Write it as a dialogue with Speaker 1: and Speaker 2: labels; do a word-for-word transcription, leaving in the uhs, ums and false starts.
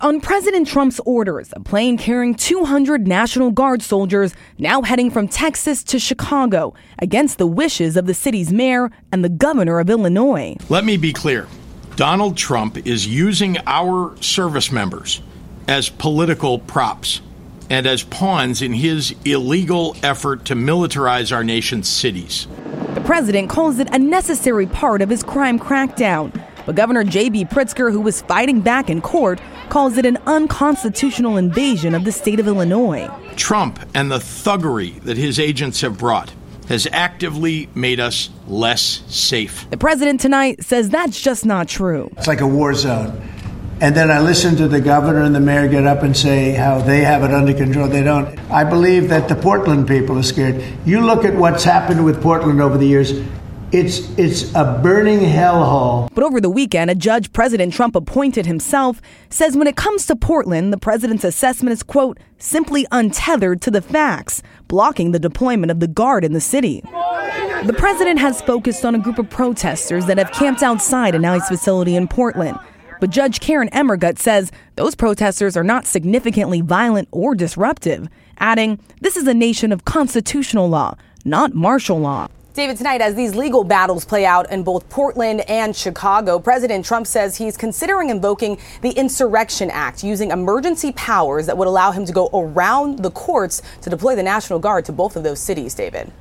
Speaker 1: On President Trump's orders, a plane carrying two hundred National Guard soldiers now heading from Texas to Chicago against the wishes of the city's mayor and the governor of Illinois.
Speaker 2: Let me be clear. Donald Trump is using our service members as political props and as pawns in his illegal effort to militarize our nation's cities.
Speaker 1: The president calls it a necessary part of his crime crackdown. But Governor J B Pritzker, who was fighting back in court, calls it an unconstitutional invasion of the state of Illinois.
Speaker 2: Trump and the thuggery that his agents have brought has actively made us less safe.
Speaker 1: The president tonight says that's just not true.
Speaker 3: It's like a war zone. And then I listen to the governor and the mayor get up and say how they have it under control. They don't. I believe that the Portland people are scared. You look at what's happened with Portland over the years. It's it's a burning hellhole.
Speaker 1: But over the weekend, a judge President Trump appointed himself says when it comes to Portland, the president's assessment is, quote, simply untethered to the facts, blocking the deployment of the Guard in the city. The president has focused on a group of protesters that have camped outside an ICE facility in Portland. But Judge Karen Emmergut says those protesters are not significantly violent or disruptive, adding, this is a nation of constitutional law, not martial law.
Speaker 4: David, tonight, as these legal battles play out in both Portland and Chicago, President Trump says he's considering invoking the Insurrection Act, using emergency powers that would allow him to go around the courts to deploy the National Guard to both of those cities, David.